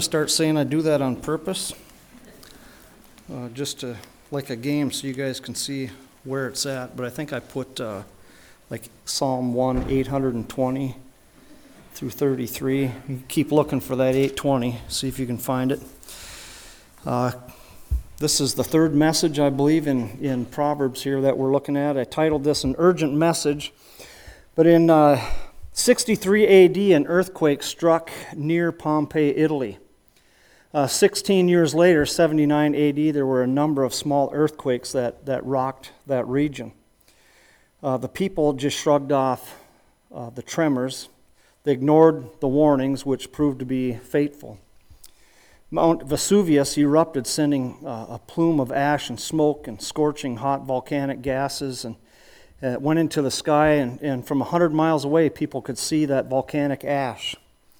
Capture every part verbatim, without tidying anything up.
Start saying I do that on purpose, uh, just to, like a game so you guys can see where it's at. But I think I put uh, like Psalm one, eight hundred twenty through thirty-three. You keep looking for that eight twenty, see if you can find it. Uh, this is the third message, I believe, in, in Proverbs here that we're looking at. I titled this An Urgent Message. But in uh, sixty-three A D, an earthquake struck near Pompeii, Italy. Uh, sixteen years later, seventy-nine A D, there were a number of small earthquakes that, that rocked that region. Uh, the people just shrugged off uh, the tremors. They ignored the warnings, which proved to be fateful. Mount Vesuvius erupted, sending uh, a plume of ash and smoke and scorching hot volcanic gases, and uh, it went into the sky, and, and from one hundred miles away, people could see that volcanic ash.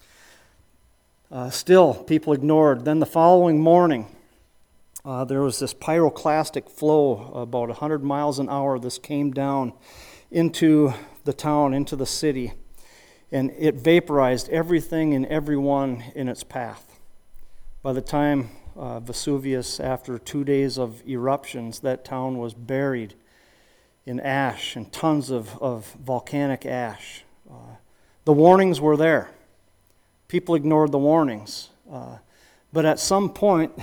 Uh, still, people ignored. Then the following morning, uh, there was this pyroclastic flow about one hundred miles an hour. This came down into the town, into the city, and it vaporized everything and everyone in its path. By the time uh, Vesuvius, after two days of eruptions, that town was buried in ash and tons of, of volcanic ash. Uh, the warnings were there. People ignored the warnings. Uh, but at some point,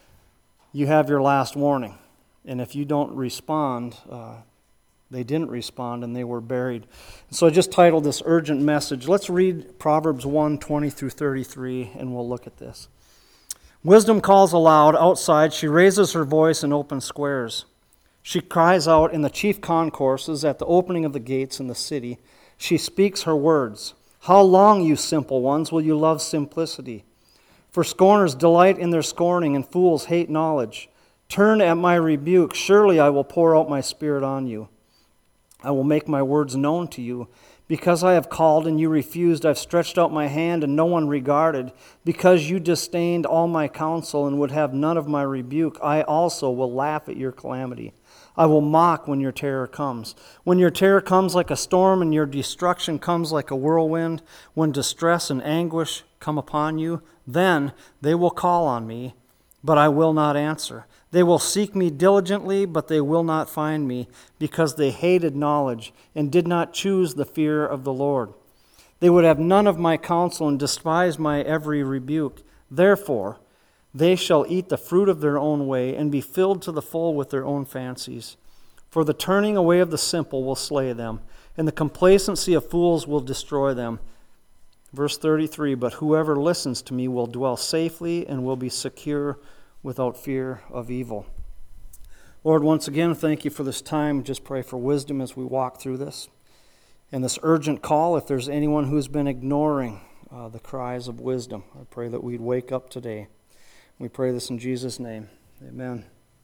you have your last warning. And if you don't respond, uh, they didn't respond and they were buried. So I just titled this Urgent Message. Let's read Proverbs one, twenty through thirty-three, and we'll look at this. Wisdom calls aloud outside. She raises her voice in open squares. She cries out in the chief concourses at the opening of the gates in the city. She speaks her words. How long, you simple ones, will you love simplicity? For scorners delight in their scorning, and fools hate knowledge. Turn at my rebuke. Surely I will pour out my spirit on you. I will make my words known to you. Because I have called and you refused, I've stretched out my hand and no one regarded. Because you disdained all my counsel and would have none of my rebuke, I also will laugh at your calamity. I will mock when your terror comes. When your terror comes like a storm and your destruction comes like a whirlwind, when distress and anguish come upon you, then they will call on me, but I will not answer. They will seek me diligently, but they will not find me, because they hated knowledge and did not choose the fear of the Lord. They would have none of my counsel and despise my every rebuke. Therefore, they shall eat the fruit of their own way and be filled to the full with their own fancies. For the turning away of the simple will slay them, and the complacency of fools will destroy them. Verse thirty-three, but whoever listens to me will dwell safely and will be secure without fear of evil. Lord, once again, thank you for this time. Just pray for wisdom as we walk through this. And this urgent call, if there's anyone who's been ignoring uh, the cries of wisdom, I pray that we'd wake up today. We pray this in Jesus' name. Amen.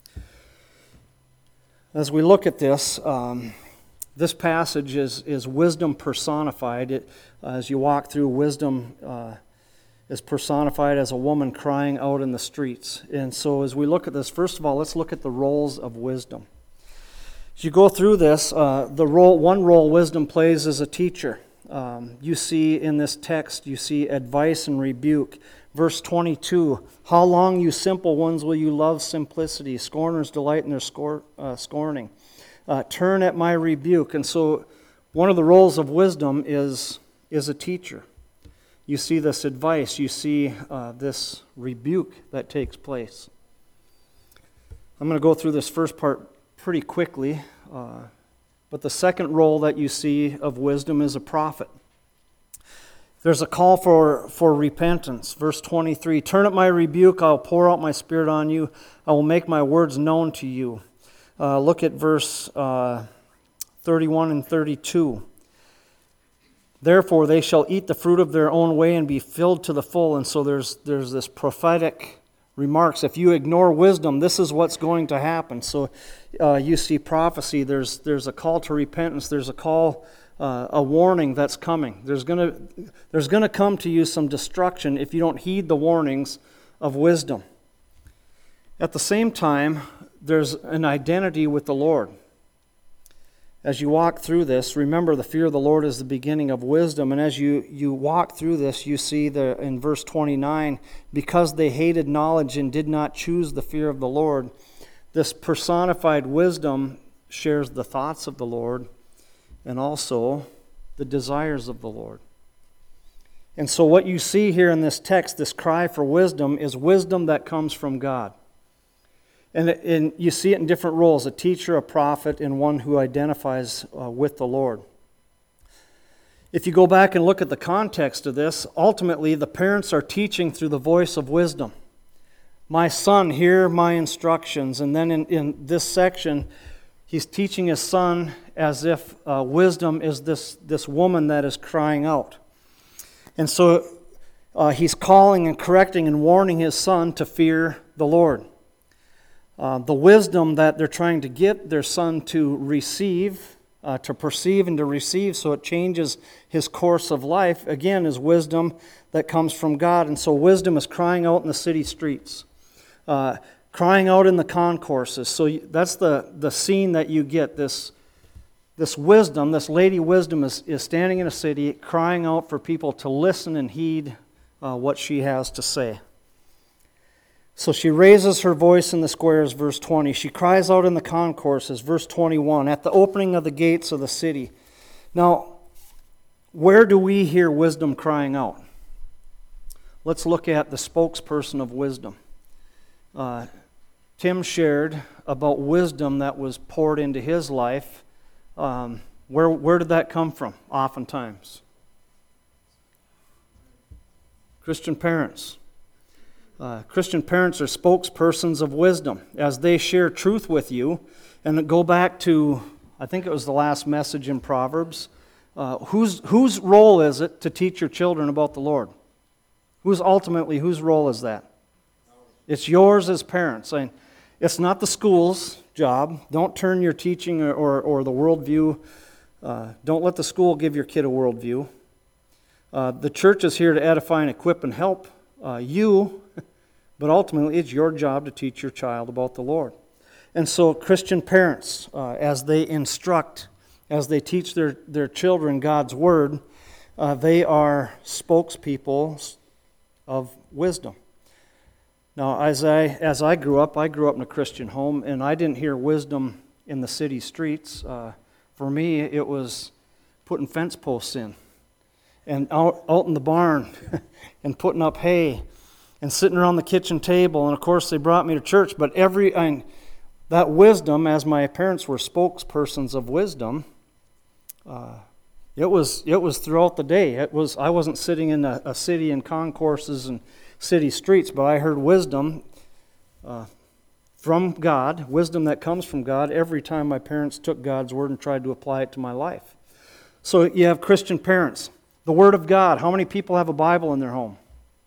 As we look at this, um, this passage is, is wisdom personified. It, uh, as you walk through, wisdom uh, is personified as a woman crying out in the streets. And so as we look at this, first of all, let's look at the roles of wisdom. As you go through this, uh, the role, one role wisdom plays is a teacher. Um, you see in this text, you see advice and rebuke. Verse twenty-two, how long, you simple ones, will you love simplicity? Scorners delight in their scor- uh, scorning. Uh, turn at my rebuke. And so one of the roles of wisdom is, is a teacher. You see this advice. You see uh, this rebuke that takes place. I'm going to go through this first part pretty quickly. Uh, but the second role that you see of wisdom is a prophet. There's a call for, for repentance. Verse twenty-three, turn at my rebuke, I'll pour out my spirit on you. I will make my words known to you. Uh, look at verse uh, thirty-one and thirty-two. Therefore they shall eat the fruit of their own way and be filled to the full. And so there's, there's this prophetic remarks. If you ignore wisdom, this is what's going to happen. So uh, you see prophecy. There's, there's a call to repentance. There's a call Uh, a warning that's coming. There's going to there's going to come to you some destruction if you don't heed the warnings of wisdom. At the same time, there's an identity with the Lord. as you walk through this, remember the fear of the Lord is the beginning of wisdom. And as you, you walk through this, you see the, in verse twenty-nine, because they hated knowledge and did not choose the fear of the Lord, this personified wisdom shares the thoughts of the Lord and also the desires of the Lord. And so what you see here in this text, this cry for wisdom, is wisdom that comes from God. And, and you see it in different roles, a teacher, a prophet, and one who identifies uh, with the Lord. If you go back and look at the context of this, ultimately the parents are teaching through the voice of wisdom. My son, hear my instructions. And then in, in this section, he's teaching his son as if uh, wisdom is this, this woman that is crying out. And so uh, he's calling and correcting and warning his son to fear the Lord. Uh, the wisdom that they're trying to get their son to receive, uh, to perceive and to receive so it changes his course of life, again, is wisdom that comes from God. And so wisdom is crying out in the city streets, uh, crying out in the concourses. So you, that's the, the scene that you get. This, this wisdom, this lady wisdom is, is standing in a city crying out for people to listen and heed uh, what she has to say. So she raises her voice in the squares, verse twenty. She cries out in the concourses, verse twenty-one, at the opening of the gates of the city. Now, where do we hear wisdom crying out? Let's look at the spokesperson of wisdom. Uh, Tim shared about wisdom that was poured into his life. Um, where, where did that come from, oftentimes? Christian parents. Uh, Christian parents are spokespersons of wisdom as they share truth with you. And go back to, I think it was the last message in Proverbs. Uh, whose, whose role is it to teach your children about the Lord? Who's ultimately, whose role is that? It's yours as parents. I mean, it's not the school's job. Don't turn your teaching or, or, or the worldview. Uh, don't let the school give your kid a worldview. Uh, the church is here to edify and equip and help uh, you. But ultimately, it's your job to teach your child about the Lord. And so Christian parents, uh, as they instruct, as they teach their, their children God's Word, uh, they are spokespeople of wisdom. Now, as I, as I grew up, I grew up in a Christian home, and I didn't hear wisdom in the city streets. Uh, for me, it was putting fence posts in, and out, out in the barn, and putting up hay, and sitting around the kitchen table, and of course they brought me to church, but every I mean, that wisdom, as my parents were spokespersons of wisdom, uh, it was it was throughout the day. It was I wasn't sitting in a, a city in concourses and city streets, but I heard wisdom uh, from God, wisdom that comes from God, every time my parents took God's Word and tried to apply it to my life. So you have Christian parents. The Word of God. How many people have a Bible in their home?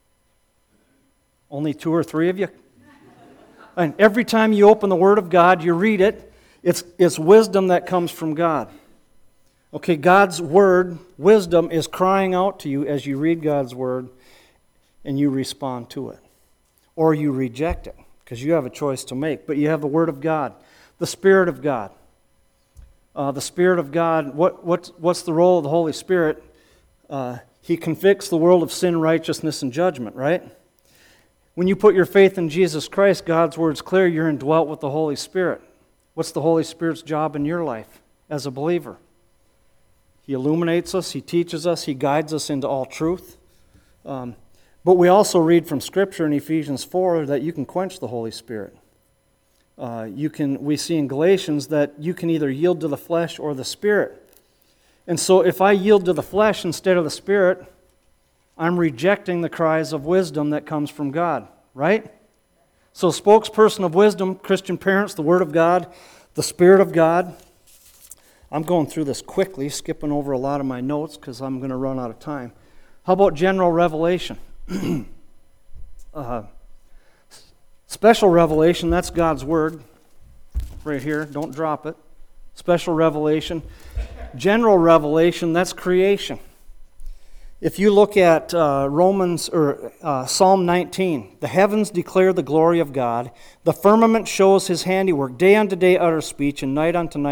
Only two or three of you? And every time you open the Word of God, you read it, it's, it's wisdom that comes from God. Okay, God's Word, wisdom, is crying out to you as you read God's Word and you respond to it. Or you reject it, because you have a choice to make. But you have the Word of God, the Spirit of God. Uh, the Spirit of God, what, what, what's the role of the Holy Spirit? Uh, he convicts the world of sin, righteousness, and judgment, right? When you put your faith in Jesus Christ, God's Word's clear, you're indwelt with the Holy Spirit. What's the Holy Spirit's job in your life as a believer? He illuminates us, He teaches us, He guides us into all truth. Um, but we also read from Scripture in Ephesians four that you can quench the Holy Spirit. Uh, you can. We see in Galatians that you can either yield to the flesh or the Spirit. And so if I yield to the flesh instead of the Spirit, I'm rejecting the cries of wisdom that comes from God, right? So spokesperson of wisdom, Christian parents, the Word of God, the Spirit of God. I'm going through this quickly, skipping over a lot of my notes because I'm going to run out of time. How about general revelation? uh, special revelation, that's God's Word right here. Don't drop it. Special revelation. General revelation, that's creation. If you look at uh, Romans or uh, Psalm nineteen, the heavens declare the glory of God. The firmament shows His handiwork. Day unto day utter speech, and night unto night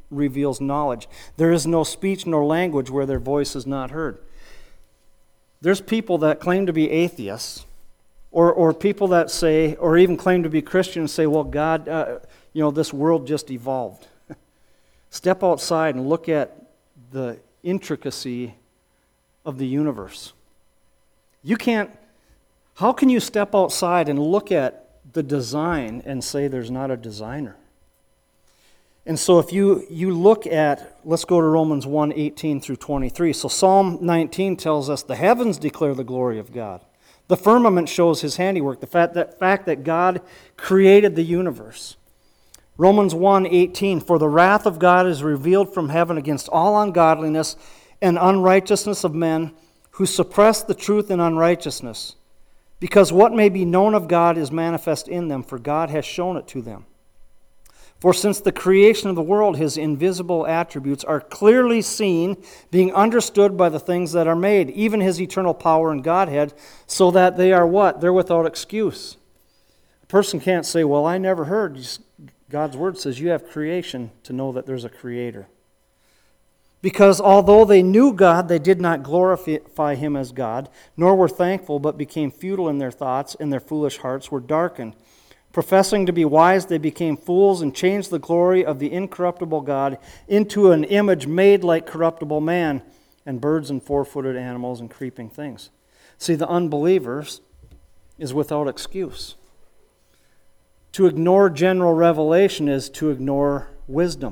reveals knowledge. There is no speech nor language where their voice is not heard. There's people that claim to be atheists, or or people that say, or even claim to be Christian and say, well, God, uh, you know, this world just evolved. Step outside and look at the intricacy of the universe. You can't, how can you step outside and look at the design and say there's not a designer? And so if you, you look at, let's go to Romans one, eighteen through twenty-three. So Psalm nineteen tells us the heavens declare the glory of God. The firmament shows his handiwork, the fact that, fact that God created the universe. Romans one, eighteen, for the wrath of God is revealed from heaven against all ungodliness and unrighteousness of men who suppress the truth in unrighteousness, because what may be known of God is manifest in them, for God has shown it to them. For since the creation of the world, his invisible attributes are clearly seen, being understood by the things that are made, even his eternal power and Godhead, so that they are what? They're without excuse. A person can't say, well, I never heard. God's word says you have creation to know that there's a creator. Because although they knew God, they did not glorify him as God, nor were thankful, but became futile in their thoughts, and their foolish hearts were darkened. Professing to be wise, they became fools and changed the glory of the incorruptible God into an image made like corruptible man, and birds and four-footed animals and creeping things. See, the unbelievers is without excuse. To ignore general revelation is to ignore wisdom.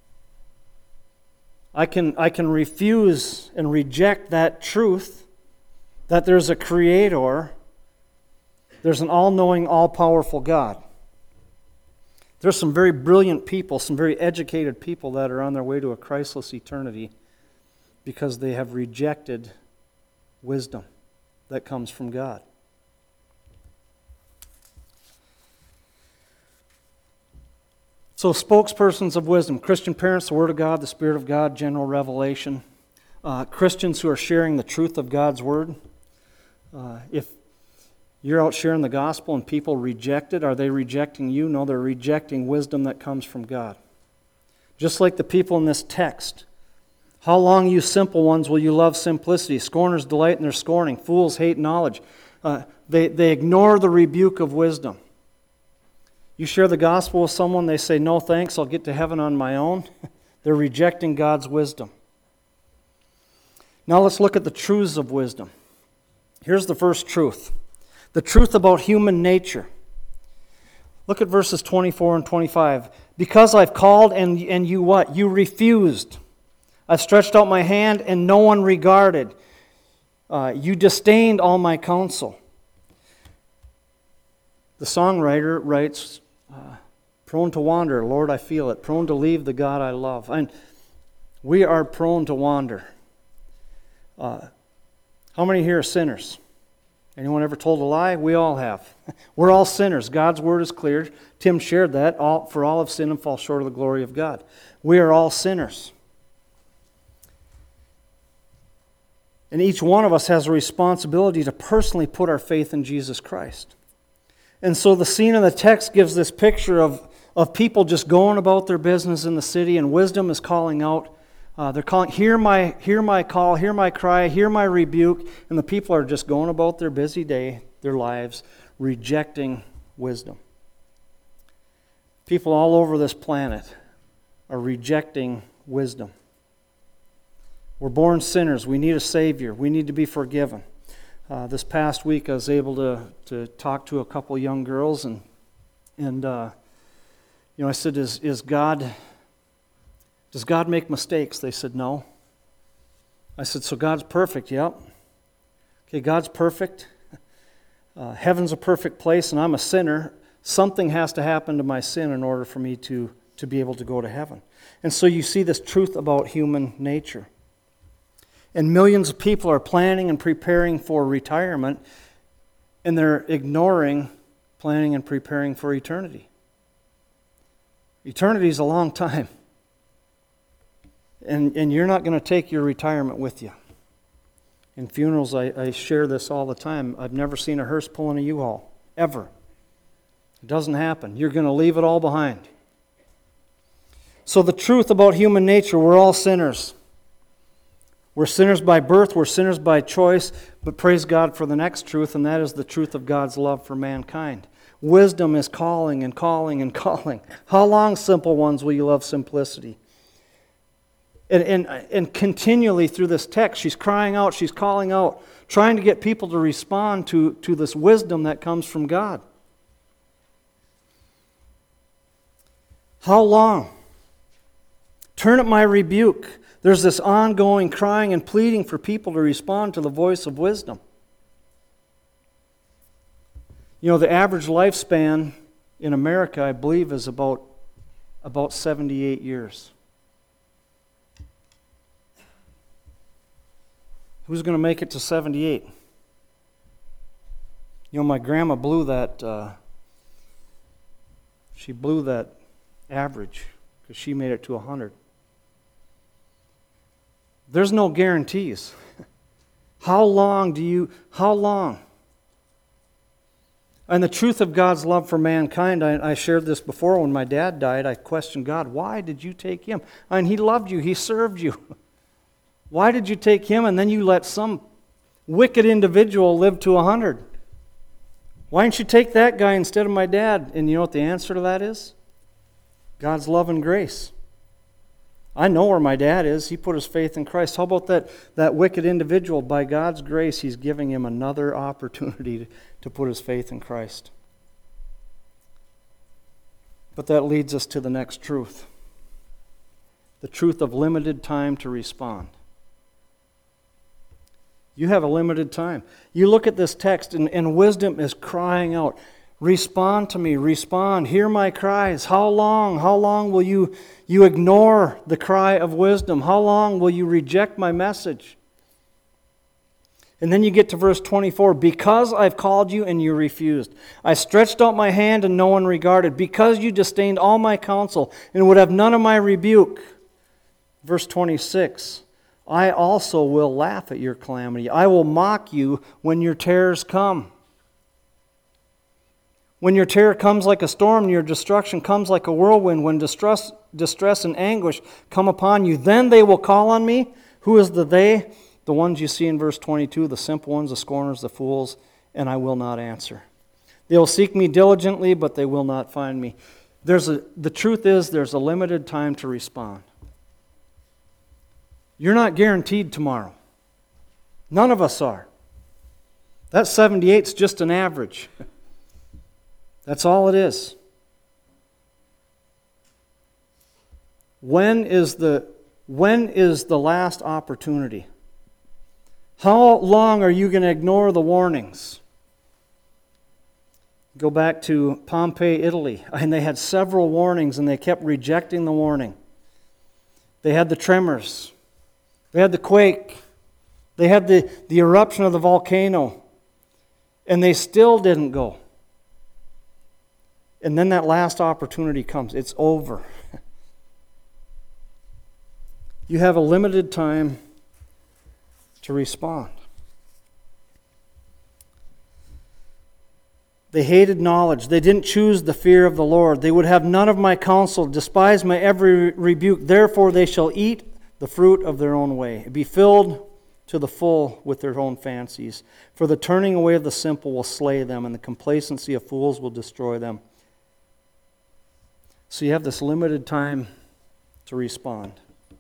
I can, I can refuse and reject that truth that there's a creator. There's an all-knowing, all-powerful God. There's some very brilliant people, some very educated people that are on their way to a Christless eternity because they have rejected wisdom that comes from God. So spokespersons of wisdom, Christian parents, the Word of God, the Spirit of God, general revelation. Uh, Christians who are sharing the truth of God's Word. Uh, if you're out sharing the gospel and people reject it, are they rejecting you? No, they're rejecting wisdom that comes from God. Just like the people in this text. How long, you simple ones, will you love simplicity? Scorners delight in their scorning. Fools hate knowledge. Uh, they, they ignore the rebuke of wisdom. You share the gospel with someone, they say, no thanks, I'll get to heaven on my own. They're rejecting God's wisdom. Now let's look at the truths of wisdom. Here's the first truth. The truth about human nature. Look at verses twenty-four and twenty-five. Because I've called and, and you what? You refused. I've stretched out my hand and no one regarded. Uh, you disdained all my counsel. The songwriter writes, uh, prone to wander, Lord, I feel it. Prone to leave the God I love. And we are prone to wander. Uh, how many here are sinners? Anyone ever told a lie? We all have. We're all sinners. God's word is clear. Tim shared that. All, for all have sinned and fall short of the glory of God. We are all sinners. And each one of us has a responsibility to personally put our faith in Jesus Christ. And so the scene in the text gives this picture of, of people just going about their business in the city, and wisdom is calling out. Uh, they're calling, hear my, hear my call, hear my cry, hear my rebuke. And the people are just going about their busy day, their lives, rejecting wisdom. People all over this planet are rejecting wisdom. We're born sinners. We need a Savior. We need to be forgiven. Uh, this past week I was able to, to talk to a couple young girls, and and uh, you know I said, is is God, does God make mistakes? They said, no. I said, so God's perfect? Yep. Okay, God's perfect. Uh, heaven's a perfect place, and I'm a sinner. Something has to happen to my sin in order for me to, to be able to go to heaven. And so you see this truth about human nature. And millions of people are planning and preparing for retirement, and they're ignoring planning and preparing for eternity. Eternity is a long time. And, and you're not going to take your retirement with you. In funerals, I, I share this all the time. I've never seen a hearse pulling a U-Haul, ever. It doesn't happen. You're going to leave it all behind. So the truth about human nature, we're all sinners. We're sinners by birth, we're sinners by choice, but praise God for the next truth, and that is the truth of God's love for mankind. Wisdom is calling and calling and calling. How long, simple ones, will you love simplicity? And, and, and continually through this text, she's crying out, she's calling out, trying to get people to respond to, to this wisdom that comes from God. How long? Turn at my rebuke. There's this ongoing crying and pleading for people to respond to the voice of wisdom. You know, the average lifespan in America, I believe, is about, about seventy-eight years. Who's going to make it to seventy-eight? You know, my grandma blew that, uh, she blew that average because she made it to one hundred. There's no guarantees. How long do you, how long? And the truth of God's love for mankind, I, I shared this before when my dad died. I questioned God, why did you take him? I mean, he loved you, he served you. Why did you take him and then you let some wicked individual live to one hundred? Why didn't you take that guy instead of my dad? And you know what the answer to that is? God's love and grace. I know where my dad is. He put his faith in Christ. How about that, that wicked individual? By God's grace, he's giving him another opportunity to, to put his faith in Christ. But that leads us to the next truth. The truth of limited time to respond. You have a limited time. You look at this text, and, and wisdom is crying out, respond to me, respond, hear my cries. How long, how long will you, you ignore the cry of wisdom? How long will you reject my message? And then you get to verse twenty-four, because I've called you and you refused. I stretched out my hand and no one regarded, because you disdained all my counsel and would have none of my rebuke. Verse twenty-six, I also will laugh at your calamity. I will mock you when your terrors come. When your terror comes like a storm and your destruction comes like a whirlwind, when distress, distress and anguish come upon you, then they will call on me. Who is the they? The ones you see in verse twenty-two, the simple ones, the scorners, the fools, and I will not answer. They will seek me diligently, but they will not find me. There's a, the truth is there's a limited time to respond. You're not guaranteed tomorrow. None of us are. That seventy-eight is just an average. That's all it is. When is the, when is the last opportunity? How long are you going to ignore the warnings? Go back to Pompeii, Italy, and they had several warnings and they kept rejecting the warning. They had the tremors. They had the quake. They had the, the eruption of the volcano. And they still didn't go. And then that last opportunity comes. It's over. You have a limited time to respond. They hated knowledge. They didn't choose the fear of the Lord. They would have none of my counsel, despise my every rebuke. Therefore they shall eat the fruit of their own way, be filled to the full with their own fancies. For the turning away of the simple will slay them, and the complacency of fools will destroy them. So you have this limited time to respond.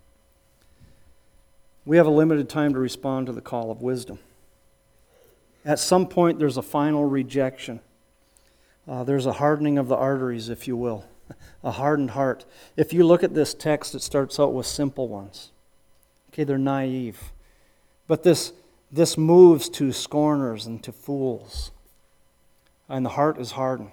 We have a limited time to respond to the call of wisdom. At some point, there's a final rejection. Uh, there's a hardening of the arteries, if you will, a hardened heart. If you look at this text, it starts out with simple ones. Okay, they're naive. But this, this moves to scorners and to fools. And the heart is hardened.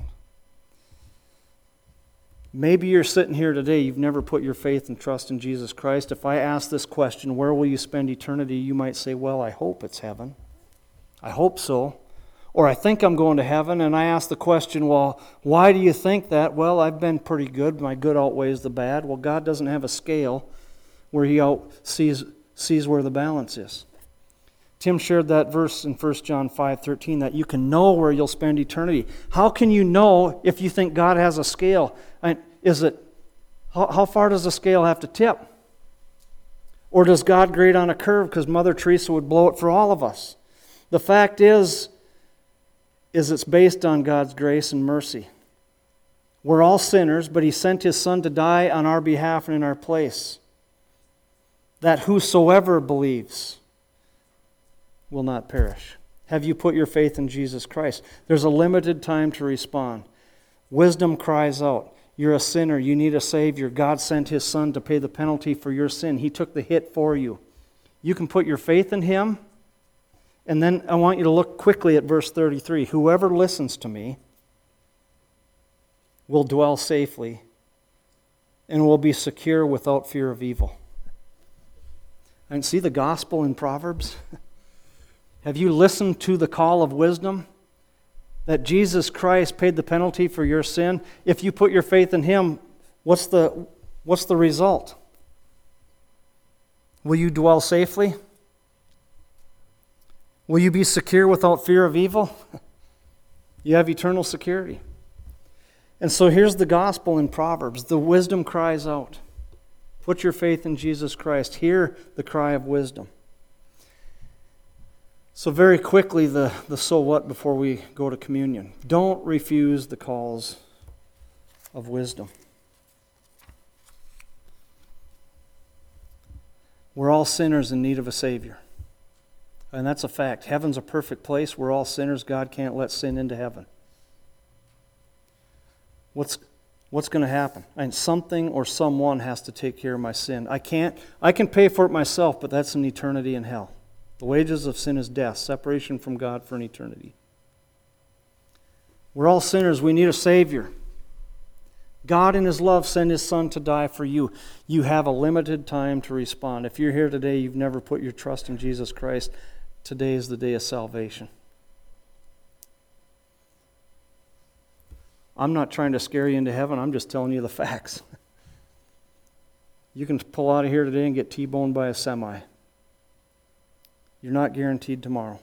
Maybe you're sitting here today, you've never put your faith and trust in Jesus Christ. If I ask this question, where will you spend eternity? You might say, well, I hope it's heaven. I hope so. Or I think I'm going to heaven, and I ask the question, well, why do you think that? Well, I've been pretty good. My good outweighs the bad. Well, God doesn't have a scale where He out sees, sees where the balance is. Tim shared that verse in First John five thirteen, that you can know where you'll spend eternity. How can you know if you think God has a scale? I, is it How, how far does the scale have to tip? Or does God grade on a curve because Mother Teresa would blow it for all of us? The fact is, is it's based on God's grace and mercy. We're all sinners, but He sent His Son to die on our behalf and in our place, that whosoever believes will not perish. Have you put your faith in Jesus Christ? There's a limited time to respond. Wisdom cries out, you're a sinner, you need a Savior. God sent His Son to pay the penalty for your sin. He took the hit for you. You can put your faith in Him, and then I want you to look quickly at verse thirty-three. Whoever listens to me will dwell safely and will be secure without fear of evil. And see the gospel in Proverbs? Have you listened to the call of wisdom? That Jesus Christ paid the penalty for your sin? If you put your faith in Him, what's the, what's the result? Will you dwell safely? Will you be secure without fear of evil? You have eternal security. And so here's the gospel in Proverbs. The wisdom cries out. Put your faith in Jesus Christ. Hear the cry of wisdom. So very quickly, the, the so what before we go to communion. Don't refuse the calls of wisdom. We're all sinners in need of a Savior. And that's a fact. Heaven's a perfect place. We're all sinners. God can't let sin into heaven. What's what's going to happen? And something or someone has to take care of my sin. I can't. I can pay for it myself, but that's an eternity in hell. The wages of sin is death, separation from God for an eternity. We're all sinners. We need a Savior. God in His love sent His Son to die for you. You have a limited time to respond. If you're here today, you've never put your trust in Jesus Christ, today is the day of salvation. I'm not trying to scare you into heaven. I'm just telling you the facts. You can pull out of here today and get T-boned by a semi. You're not guaranteed tomorrow.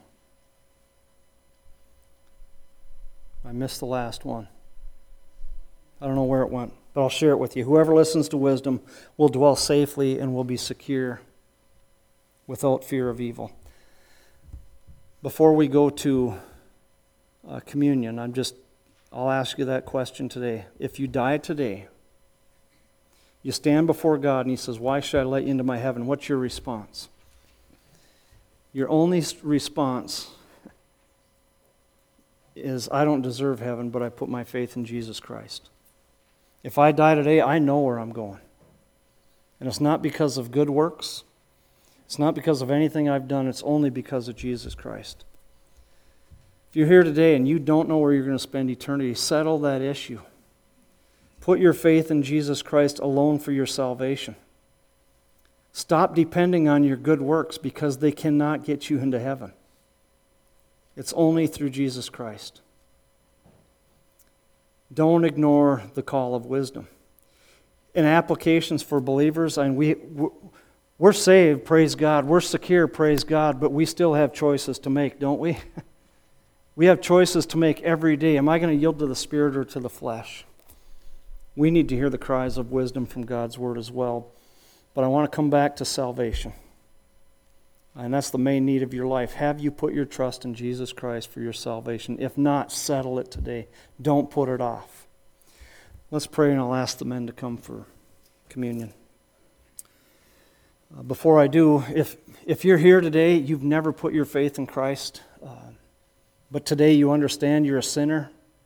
I missed the last one. I don't know where it went, but I'll share it with you. Whoever listens to wisdom will dwell safely and will be secure without fear of evil. Before we go to uh, communion, I'm just, I'll ask you that question today. If you die today, you stand before God and He says, why should I let you into my heaven? What's your response? Your only response is, I don't deserve heaven, but I put my faith in Jesus Christ. If I die today, I know where I'm going. And it's not because of good works. It's not because of anything I've done. It's only because of Jesus Christ. If you're here today and you don't know where you're going to spend eternity, settle that issue. Put your faith in Jesus Christ alone for your salvation. Stop depending on your good works because they cannot get you into heaven. It's only through Jesus Christ. Don't ignore the call of wisdom. In applications for believers, and we, we're saved, praise God. We're secure, praise God, but we still have choices to make, don't we? We have choices to make every day. Am I going to yield to the Spirit or to the flesh? We need to hear the cries of wisdom from God's Word as well. But I want to come back to salvation. And that's the main need of your life. Have you put your trust in Jesus Christ for your salvation? If not, settle it today. Don't put it off. Let's pray, and I'll ask the men to come for communion. Uh, before I do, if, if you're here today, you've never put your faith in Christ, uh, but today you understand you're a sinner.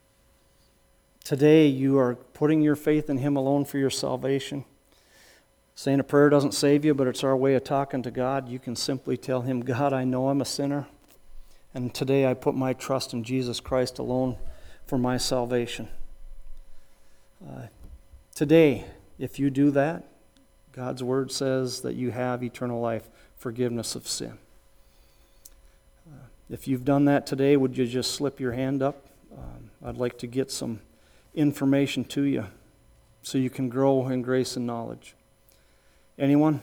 Today you are putting your faith in Him alone for your salvation. Saying a prayer doesn't save you, but it's our way of talking to God. You can simply tell Him, God, I know I'm a sinner, and today I put my trust in Jesus Christ alone for my salvation. Uh, today, if you do that, God's Word says that you have eternal life, forgiveness of sin. Uh, if you've done that today, would you just slip your hand up? Um, I'd like to get some information to you so you can grow in grace and knowledge. Anyone?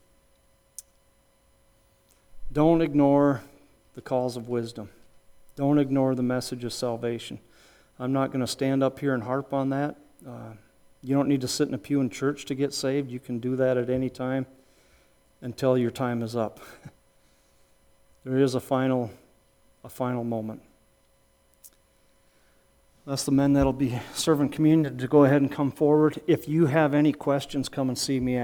Don't ignore the calls of wisdom. Don't ignore the message of salvation. I'm not going to stand up here and harp on that. Uh, You don't need to sit in a pew in church to get saved. You can do that at any time until your time is up. There is a final, a final moment. That's the men that'll be serving communion to go ahead and come forward. If you have any questions, come and see me